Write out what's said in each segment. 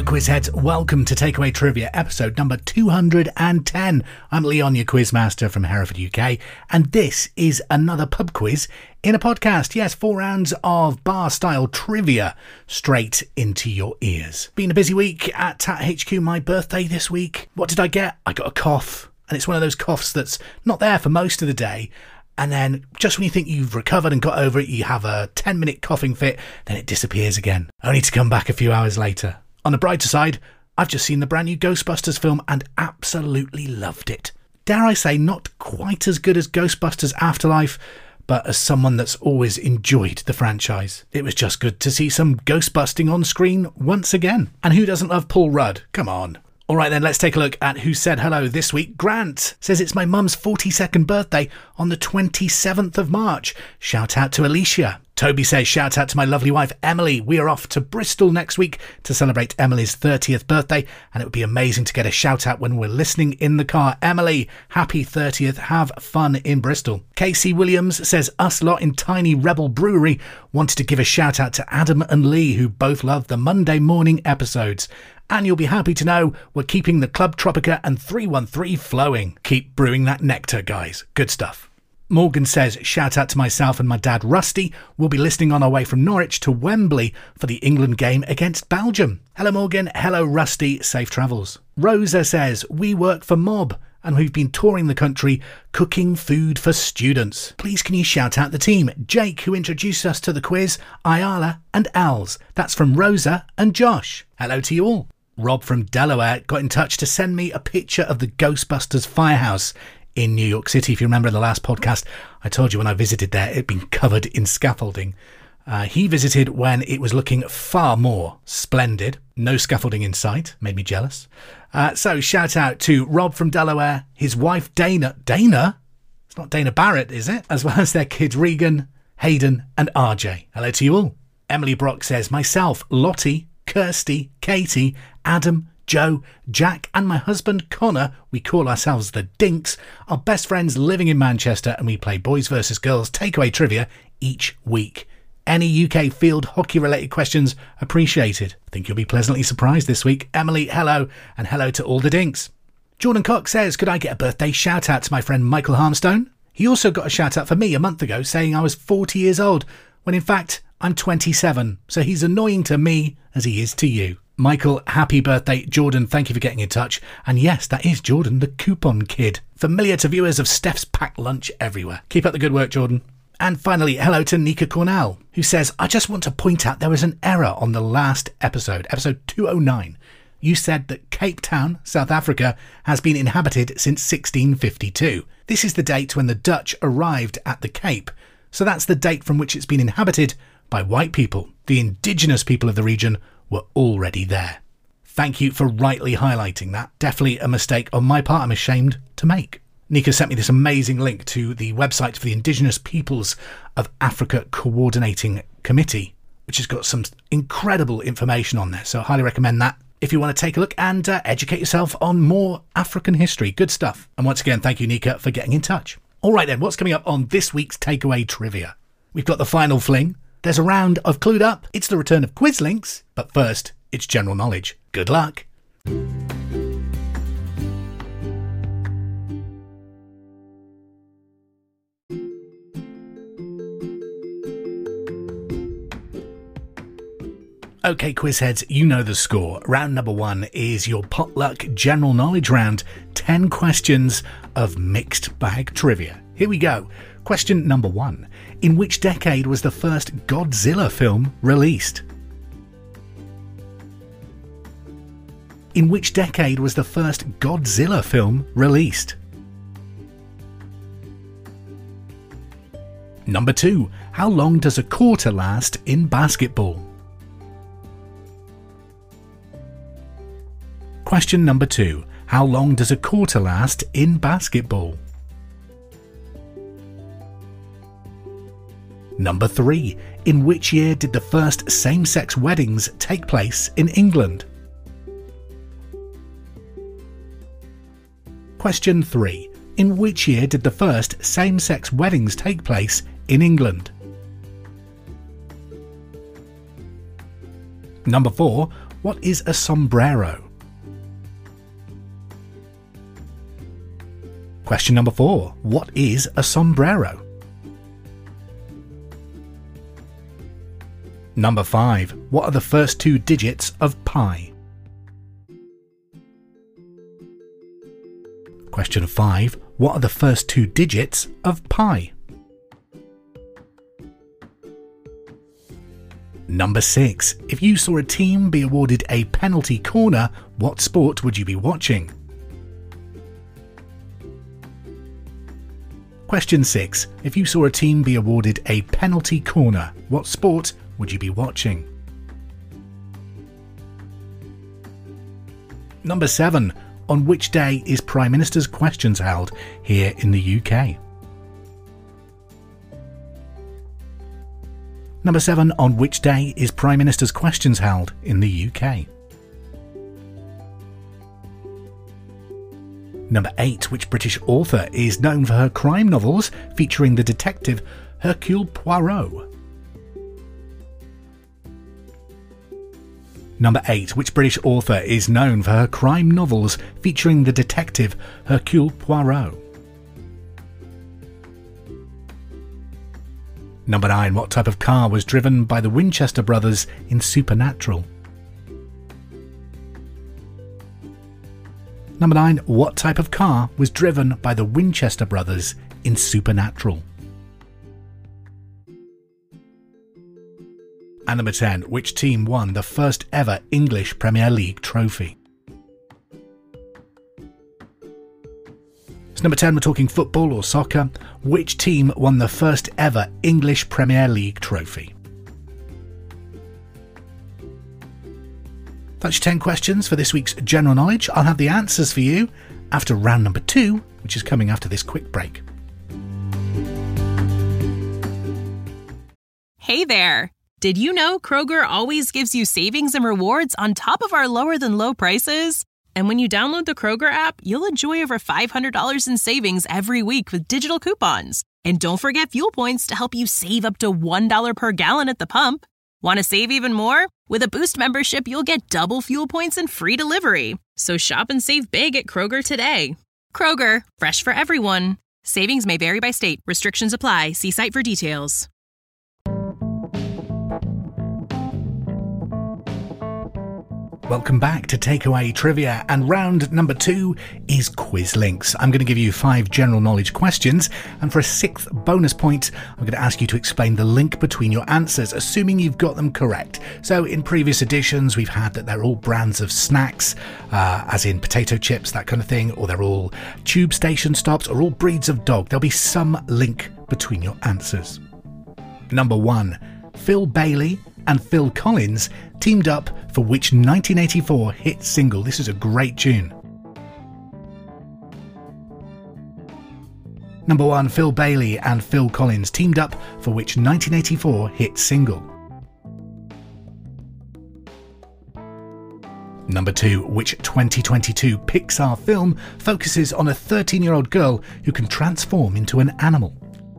quiz heads, welcome to Takeaway Trivia, episode number 210. I'm Leon, your quizmaster from Hereford, UK, and this is another pub quiz in a podcast. Yes, 4 rounds of bar-style trivia straight into your ears. Been a busy week at Tat HQ, my birthday this week. What did I get? I got a cough, and it's one of those coughs that's not there for most of the day. And then just when you think you've recovered and got over it, you have a 10-minute coughing fit, then it disappears again, only to come back a few hours later. On the brighter side, I've just seen the brand new Ghostbusters film and absolutely loved it. Dare I say, not quite as good as Ghostbusters Afterlife, but as someone that's always enjoyed the franchise, it was just good to see some ghostbusting on screen once again. And who doesn't love Paul Rudd? Come on. All right then, let's take a look at who said hello this week. Grant says it's my mum's 42nd birthday on the 27th of March. Shout out to Alicia. Toby says shout out to my lovely wife Emily. We are off to Bristol next week to celebrate Emily's 30th birthday, and it would be amazing to get a shout out when we're listening in the car. Emily, happy 30th. Have fun in Bristol. Casey Williams says us lot in Tiny Rebel Brewery wanted to give a shout out to Adam and Lee, who both love the Monday morning episodes. And you'll be happy to know we're keeping the Club Tropica and 313 flowing. Keep brewing that nectar, guys. Good stuff. Morgan says, shout out to myself and my dad Rusty. We'll be listening on our way from Norwich to Wembley for the England game against Belgium. Hello Morgan, hello Rusty, safe travels. Rosa says, we work for Mob and we've been touring the country cooking food for students. Please can you shout out the team? Jake, who introduced us to the quiz, Ayala and Als. That's from Rosa and Josh. Hello to you all. Rob from Delaware got in touch to send me a picture of the Ghostbusters firehouse in New York City. If you remember in the last podcast, I told you when I visited there, it'd been covered in scaffolding. He visited when it was looking far more splendid. No scaffolding in sight. Made me jealous. So shout out to Rob from Delaware, his wife Dana. Dana? It's not Dana Barrett, is it? As well as their kids Regan, Hayden and RJ. Hello to you all. Emily Brock says, myself, Lottie, Kirsty, Katie, Adam, Joe, Jack and my husband Connor, we call ourselves the Dinks, are best friends living in Manchester, and we play boys versus girls takeaway trivia each week. Any UK field hockey related questions appreciated. I think you'll be pleasantly surprised this week. Emily, hello, and hello to all the Dinks. Jordan Cox says, could I get a birthday shout out to my friend Michael Harmstone? He also got a shout out for me a month ago saying I was 40 years old, when in fact I'm 27, so he's annoying to me as he is to you. Michael, happy birthday. Jordan, thank you for getting in touch. And yes, that is Jordan, the coupon kid. Familiar to viewers of Steph's packed lunch everywhere. Keep up the good work, Jordan. And finally, hello to Nika Cornell, who says, I just want to point out there was an error on the last episode 209. You said that Cape Town, South Africa, has been inhabited since 1652. This is the date when the Dutch arrived at the Cape. So that's the date from which it's been inhabited by white people. The indigenous people of the region were already there. Thank you for rightly highlighting that. Definitely a mistake on my part I'm ashamed to make. Nika sent me this amazing link to the website for the Indigenous Peoples of Africa Coordinating Committee, which has got some incredible information on there. So I highly recommend that if you want to take a look and educate yourself on more African history. Good stuff. And once again, thank you, Nika, for getting in touch. All right then, what's coming up on this week's Takeaway Trivia? We've got the final fling. There's a round of Clued Up. It's the return of quiz links. But first, it's general knowledge. Good luck. Okay, quiz heads, you know the score. Round number 1 is your potluck general knowledge round. 10 questions of mixed bag trivia. Here we go. Question number 1. In which decade was the first Godzilla film released? In which decade was the first Godzilla film released? Number 2. How long does a quarter last in basketball? Question number 2. How long does a quarter last in basketball? Number 3. In which year did the first same-sex weddings take place in England? Question 3. In which year did the first same-sex weddings take place in England? Number 4. What is a sombrero? Question number 4. What is a sombrero? Number 5. What are the first 2 digits of pi? Question 5. What are the first 2 digits of pi? Number 6. If you saw a team be awarded a penalty corner, what sport would you be watching? Question 6. If you saw a team be awarded a penalty corner, what sport would you be watching? Number 7. On which day is Prime Minister's Questions held here in the UK? Number 7. On which day is Prime Minister's Questions held in the UK? Number 8. Which British author is known for her crime novels featuring the detective Hercule Poirot? Number 8. Which British author is known for her crime novels featuring the detective Hercule Poirot? Number 9. What type of car was driven by the Winchester brothers in Supernatural? Number 9. What type of car was driven by the Winchester brothers in Supernatural? And number 10. Which team won the first ever English Premier League trophy? So number 10, we're talking football or soccer. Which team won the first ever English Premier League trophy? That's your 10 questions for this week's General Knowledge. I'll have the answers for you after round number 2, which is coming after this quick break. Hey there! Did you know Kroger always gives you savings and rewards on top of our lower-than-low prices? And when you download the Kroger app, you'll enjoy over $500 in savings every week with digital coupons. And don't forget fuel points to help you save up to $1 per gallon at the pump. Want to save even more? With a Boost membership, you'll get double fuel points and free delivery. So shop and save big at Kroger today. Kroger, fresh for everyone. Savings may vary by state. Restrictions apply. See site for details. Welcome back to Takeaway Trivia, and round number 2 is Quiz Links. I'm going to give you 5 general knowledge questions, and for a 6th bonus point, I'm going to ask you to explain the link between your answers, assuming you've got them correct. So in previous editions, we've had that they're all brands of snacks, as in potato chips, that kind of thing, or they're all tube station stops, or all breeds of dog. There'll be some link between your answers. Number 1, Phil Bailey and Phil Collins teamed up for which 1984 hit single? This is a great tune. Number 1, Phil Bailey and Phil Collins teamed up for which 1984 hit single? Number 2, which 2022 Pixar film focuses on a 13-year-old girl who can transform into an animal?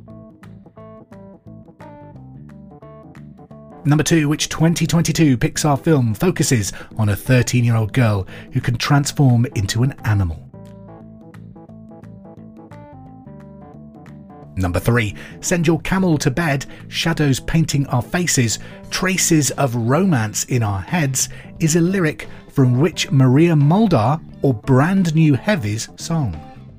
Number 2, which 2022 Pixar film focuses on a 13-year-old girl who can transform into an animal? Number 3, Send Your Camel to Bed, Shadows Painting Our Faces, Traces of Romance in Our Heads is a lyric from which Maria Muldaur or Brand New Heavy's song?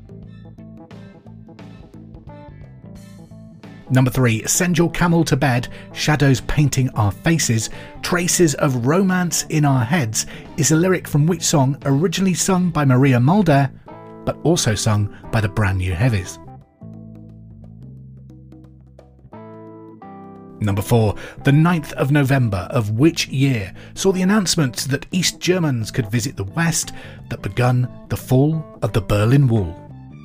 Number 3, Send Your Camel to Bed, Shadows Painting Our Faces, Traces of Romance in Our Heads is a lyric from which song originally sung by Maria Muldaur, but also sung by the Brand New Heavies? Number 4, the 9th of November of which year saw the announcement that East Germans could visit the West that begun the fall of the Berlin Wall?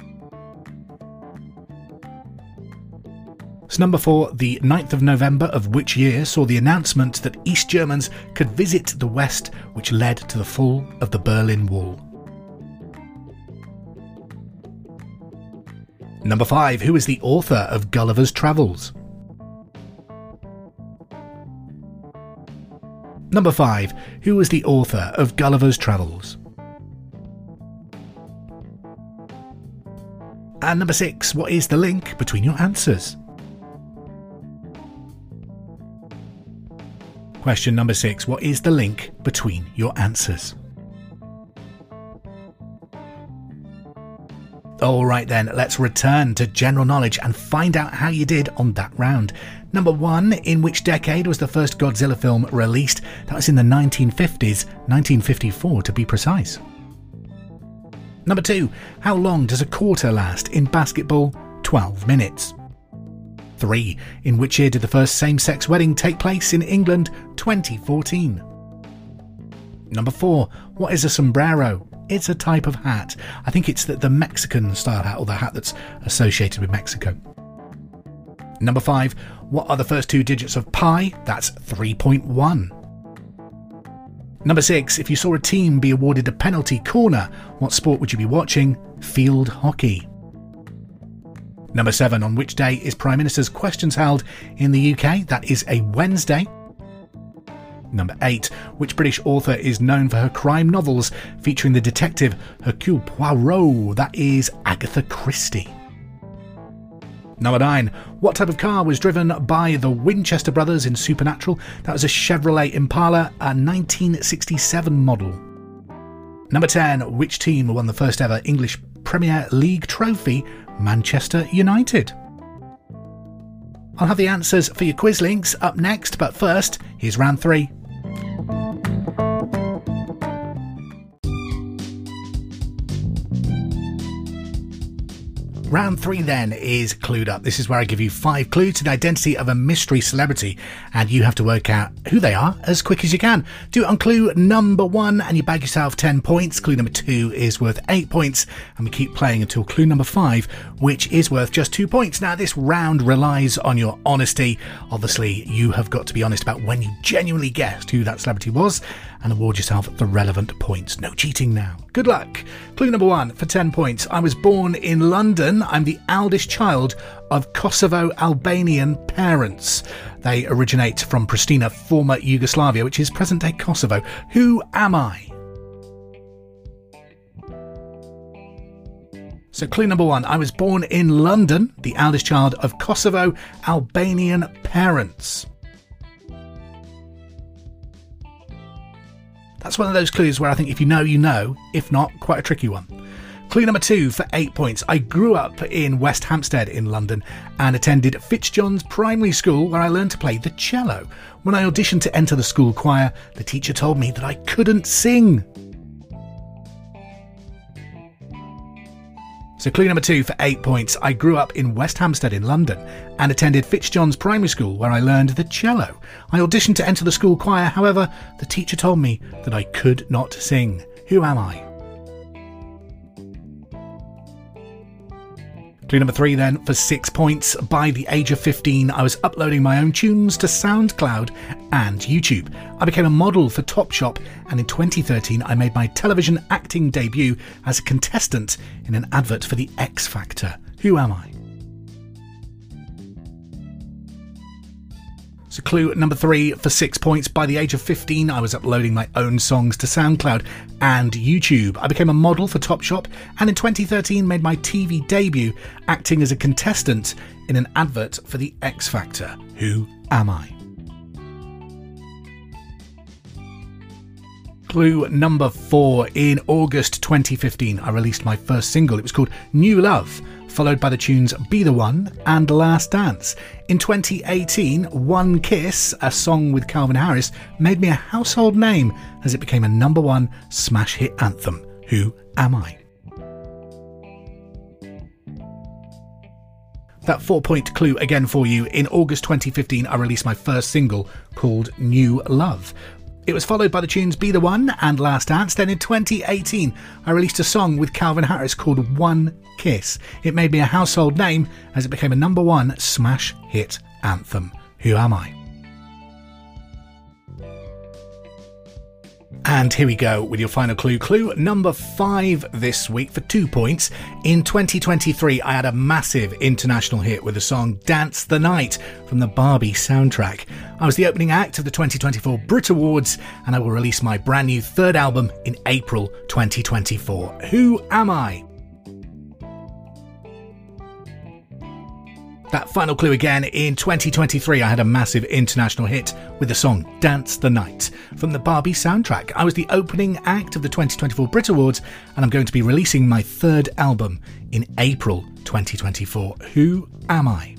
So number 4, the 9th of November of which year saw the announcement that East Germans could visit the West, which led to the fall of the Berlin Wall? Number 5, who is the author of Gulliver's Travels? Number 5. Who was the author of Gulliver's Travels? And number 6. What is the link between your answers? Question number 6. What is the link between your answers? Alright then, let's return to general knowledge and find out how you did on that round. Number 1, in which decade was the first Godzilla film released? That was in the 1950s, 1954 to be precise. Number 2, how long does a quarter last in basketball? 12 minutes. 3, in which year did the first same-sex wedding take place in England? 2014. Number 4, what is a sombrero? It's a type of hat. I think it's the Mexican style hat, or the hat that's associated with Mexico. Number 5, what are the first 2 digits of pi? That's 3.1. Number 6, if you saw a team be awarded a penalty corner, what sport would you be watching? Field hockey. Number 7, on which day is Prime Minister's Questions held in the UK? That is a Wednesday. Number 8, which British author is known for her crime novels featuring the detective Hercule Poirot? That is Agatha Christie. Number 9, what type of car was driven by the Winchester brothers in Supernatural? That was a Chevrolet Impala, a 1967 model. Number 10, which team won the first ever English Premier League trophy? Manchester United. I'll have the answers for your quiz links up next, but first, here's round 3. Round 3 then is Clued Up. This is where I give you 5 clues to the identity of a mystery celebrity, and you have to work out who they are as quick as you can. Do it on clue number 1 and you bag yourself 10 points. Clue number 2 is worth 8 points, and we keep playing until clue number 5, which is worth just 2 points. Now, this round relies on your honesty. Obviously, you have got to be honest about when you genuinely guessed who that celebrity was, and award yourself the relevant points. No cheating now. Good luck. Clue number 1 for 10 points. I was born in London. I'm the eldest child of Kosovo-Albanian parents. They originate from Pristina, former Yugoslavia, which is present-day Kosovo. Who am I? So clue number 1. I was born in London, the eldest child of Kosovo-Albanian parents. That's one of those clues where I think if you know, you know. If not, quite a tricky one. Clue number 2 for 8 points. I grew up in West Hampstead in London and attended Fitzjohn's Primary School, where I learned to play the cello. When I auditioned to enter the school choir, the teacher told me that I couldn't sing. So clue number 2 for 8 points. I grew up in West Hampstead in London and attended Fitzjohn's Primary School, where I learned the cello. I auditioned to enter the school choir, however, the teacher told me that I could not sing. Who am I? Clue number 3 then for 6 points. By the age of 15, I was uploading my own tunes to SoundCloud and YouTube. I became a model for Topshop, and in 2013 I made my television acting debut as a contestant in an advert for the X Factor. Who am I? So clue number 3 for 6 points. By the age of 15, I was uploading my own songs to SoundCloud and YouTube. I became a model for Topshop, and in 2013 made my TV debut acting as a contestant in an advert for the X Factor. Who am I? Clue number 4. In August 2015, I released my first single. It was called New Love, followed by the tunes Be The One and Last Dance. In 2018, One Kiss, a song with Calvin Harris, made me a household name as it became a number 1 smash hit anthem. Who am I? That 4-point clue again for you. In August 2015, I released my first single called New Love. It was followed by the tunes Be The One and Last Dance. Then in 2018, I released a song with Calvin Harris called One Kiss. It made me a household name as it became a number 1 smash hit anthem. Who am I? And here we go with your final clue. Clue number 5 this week for 2 points. In 2023, I had a massive international hit with the song Dance the Night from the Barbie soundtrack. I was the opening act of the 2024 Brit Awards, and I will release my brand new 3rd album in April 2024. Who am I? That final clue again. In 2023, I had a massive international hit with the song Dance the Night from the Barbie soundtrack. I was the opening act of the 2024 Brit Awards, and I'm going to be releasing my 3rd album in April 2024. Who am I?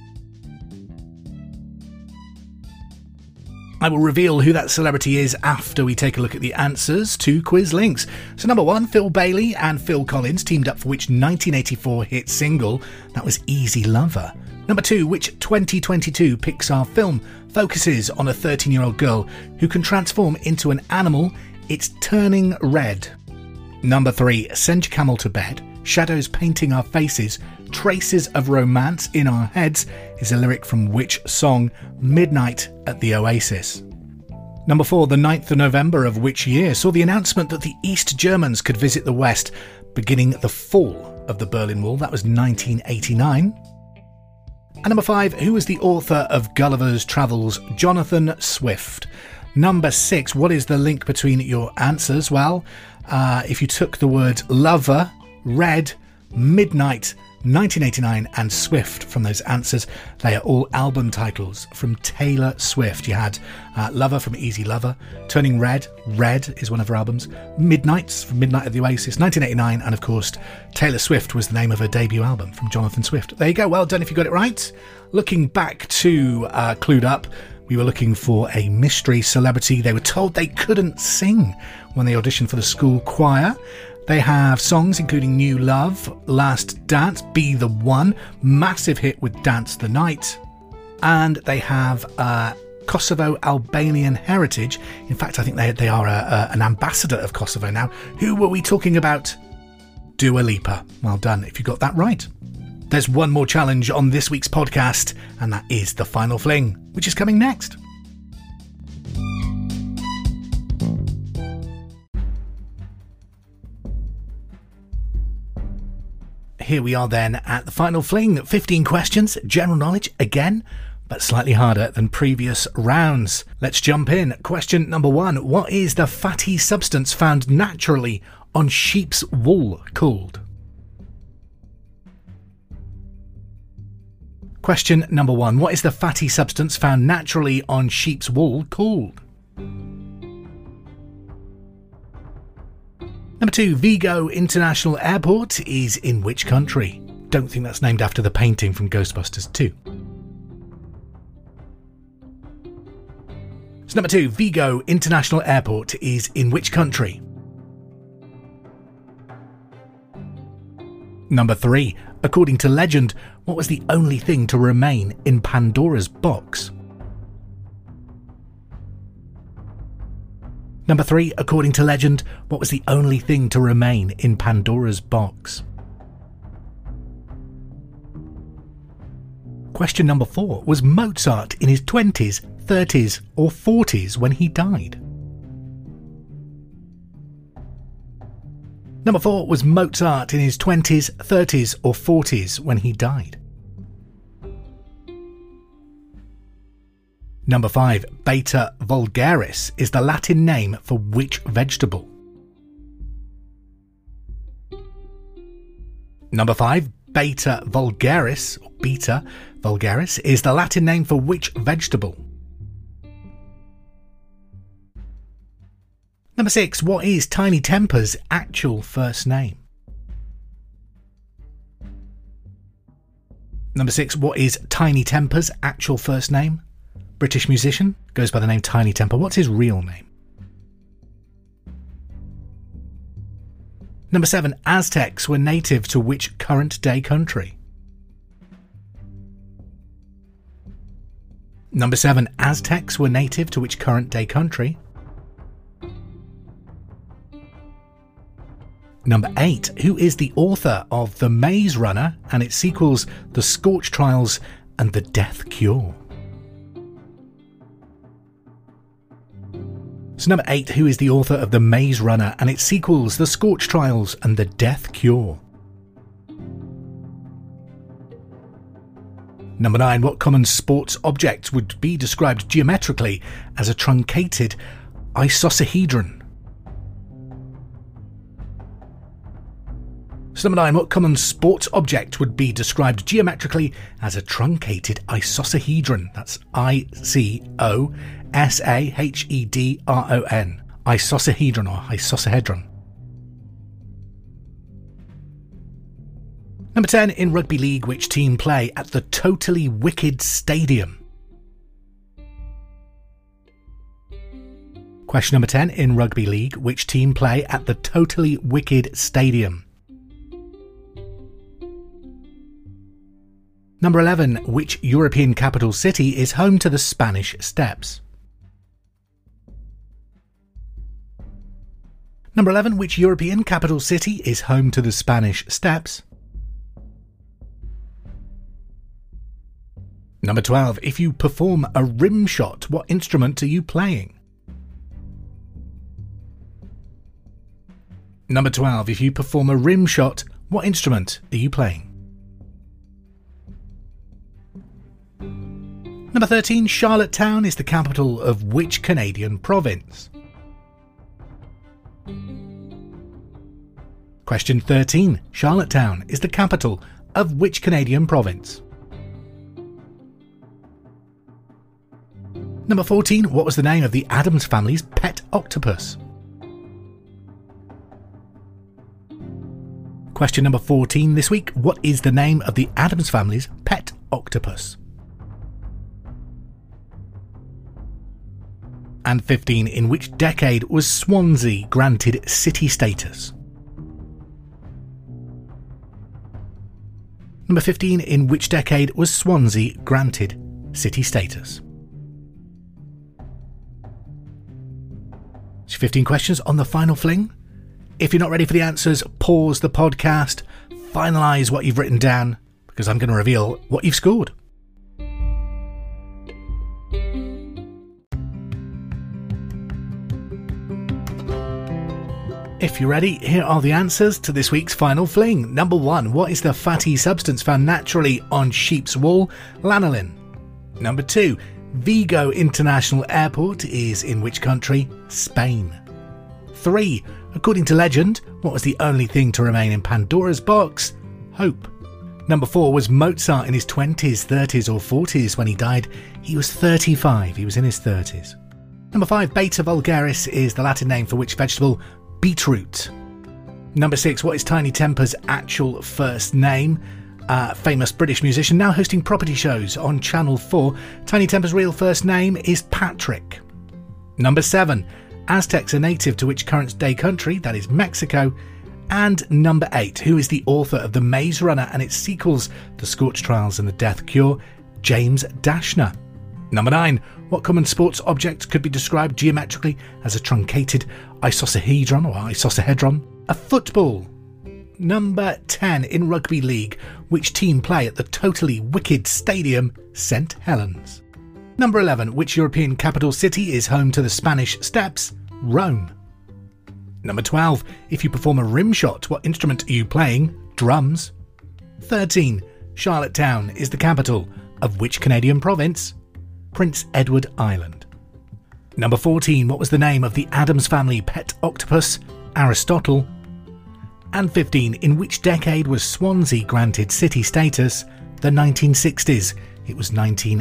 I will reveal who that celebrity is after we take a look at the answers to quiz links. So number 1, Phil Bailey and Phil Collins teamed up for which 1984 hit single? That was Easy Lover. Number 2, which 2022 Pixar film focuses on a 13-year-old girl who can transform into an animal? It's Turning Red. Number 3, Send Your Camel to Bed, Shadows Painting Our Faces, Traces of Romance in Our Heads is a lyric from which song? Midnight at the Oasis. Number 4, the 9th of November of which year saw the announcement that the East Germans could visit the West, beginning the fall of the Berlin Wall? That was 1989. And number 5, who was the author of Gulliver's Travels? Jonathan Swift. Number 6, what is the link between your answers? Well, if you took the words lover, red, midnight, 1989 and Swift from those answers, they are all album titles from Taylor Swift. You had Lover from Easy Lover, Turning Red, Red is one of her albums, Midnights from Midnight at the Oasis, 1989, and of course Taylor Swift was the name of her debut album from Jonathan Swift. There you go, well done if you got it right. Looking back to Clued Up, we were looking for a mystery celebrity. They were told they couldn't sing when they auditioned for the school choir. They have songs including New Love, Last Dance, Be the One, massive hit with Dance the Night, and they have Kosovo Albanian heritage. In fact, I think they are an ambassador of Kosovo now. Who were we talking about? Dua Lipa. Well done if you got that right. There's one more challenge on this week's podcast, and that is the final fling, which is coming next. Here we are then at the final fling. 15 questions, general knowledge again, but slightly harder than previous rounds. Let's jump in. Question number 1. What is the fatty substance found naturally on sheep's wool called? Question number 1. What is the fatty substance found naturally on sheep's wool called? Number 2, Vigo International Airport is in which country? Don't think that's named after the painting from Ghostbusters 2. So number 2, Vigo International Airport is in which country? Number 3, according to legend, what was the only thing to remain in Pandora's box? Number 3, according to legend, what was the only thing to remain in Pandora's box? Question number 4, was Mozart in his 20s, 30s or 40s when he died? Number 4, was Mozart in his 20s, 30s or 40s when he died? Number 5, Beta vulgaris is the Latin name for which vegetable? Number 5, Beta vulgaris, or Beta vulgaris, is the Latin name for which vegetable? Number 6, what is Tiny Temper's actual first name? Number 6, what is Tiny Temper's actual first name? British musician, goes by the name Tiny Temper. What's his real name? Number 7, Aztecs were native to which current-day country? Number 7, Aztecs were native to which current-day country? Number 8, who is the author of The Maze Runner and its sequels, The Scorch Trials and The Death Cure? So number 8, who is the author of The Maze Runner and its sequels, The Scorch Trials and The Death Cure? Number 9, what common sports object would be described geometrically as a truncated icosahedron? So number 9, what common sports object would be described geometrically as a truncated icosahedron? That's ICOSAHEDRON. Icosahedron or icosahedron. Number 10, in rugby league, which team play at the Totally Wicked Stadium? Question number 10, in rugby league, which team play at the Totally Wicked Stadium? Number 11, which European capital city is home to the Spanish Steps? Number 11, which European capital city is home to the Spanish Steps? Number 12, if you perform a rim shot, what instrument are you playing? Number 12, if you perform a rim shot, what instrument are you playing? Number 13, Charlottetown is the capital of which Canadian province? Question 13, Charlottetown is the capital of which Canadian province? Number 14, what was the name of the Addams family's pet octopus? Question number 14 this week, what is the name of the Addams family's pet octopus? And 15, in which decade was Swansea granted city status? Number 15, in which decade was Swansea granted city status? 15 questions on the final fling. If you're not ready for the answers, pause the podcast, finalise what you've written down, because I'm going to reveal what you've scored. If you're ready, here are the answers to this week's final fling. Number 1, what is the fatty substance found naturally on sheep's wool? Lanolin. Number 2, Vigo International Airport is in which country? Spain. 3, according to legend, what was the only thing to remain in Pandora's box? Hope. Number 4, was Mozart in his 20s, 30s or 40s when he died? He was 35, he was in his 30s. Number 5, Beta vulgaris is the Latin name for which vegetable? Beetroot. Number 6, what is Tinie Tempah's actual first name? Famous British musician, now hosting property shows on Channel 4. Tinie Tempah's real first name is Patrick. Number 7, Aztecs are native to which current day country? That is Mexico. And number 8, who is the author of The Maze Runner and its sequels, The Scorch Trials and The Death Cure? James Dashner. Number 9, what common sports object could be described geometrically as a truncated icosahedron or icosahedron? A football. Number 10, in rugby league, which team play at the Totally Wicked Stadium, St Helens? Number 11, which European capital city is home to the Spanish Steps? Rome. Number 12, if you perform a rim shot, what instrument are you playing? Drums. 13, Charlottetown is the capital of which Canadian province? Prince Edward Island. Number 14, what was the name of the Addams family pet octopus? Aristotle. And 15, in which decade was Swansea granted city status? The 1960s. It was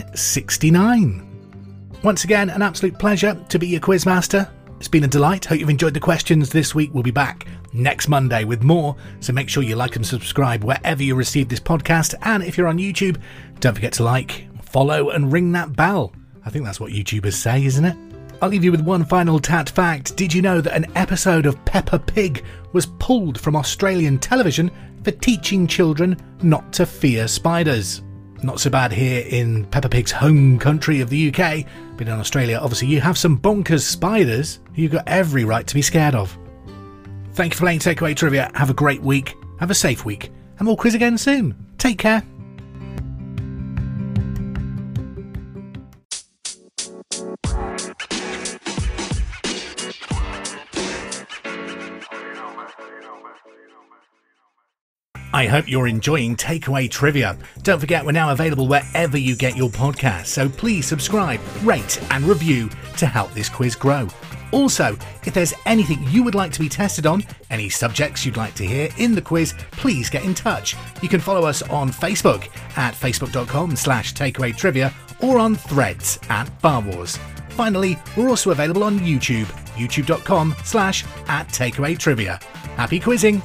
1969. Once again, an absolute pleasure to be your quizmaster. It's been a delight. Hope you've enjoyed the questions this week. We'll be back next Monday with more, so make sure you like and subscribe wherever you receive this podcast. And if you're on YouTube, don't forget to like, follow and ring that bell. I think that's what YouTubers say, isn't it? I'll leave you with one final tat fact. Did you know that an episode of Peppa Pig was pulled from Australian television for teaching children not to fear spiders? Not so bad here in Peppa Pig's home country of the UK, but in Australia, obviously, you have some bonkers spiders who you've got every right to be scared of. Thank you for playing Takeaway Trivia. Have a great week. Have a safe week. And we'll quiz again soon. Take care. I hope you're enjoying Takeaway Trivia. Don't forget, we're now available wherever you get your podcasts, so please subscribe, rate and review to help this quiz grow. Also, if there's anything you would like to be tested on, any subjects you'd like to hear in the quiz, please get in touch. You can follow us on Facebook at facebook.com/takeawaytrivia or on Threads at Bar Wars. Finally, we're also available on YouTube, youtube.com/@takeawaytrivia. Happy quizzing!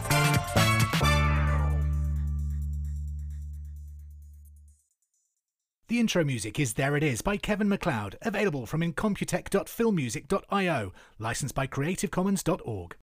The intro music is There It Is by Kevin MacLeod, available from incompetech.filmmusic.io, licensed by creativecommons.org.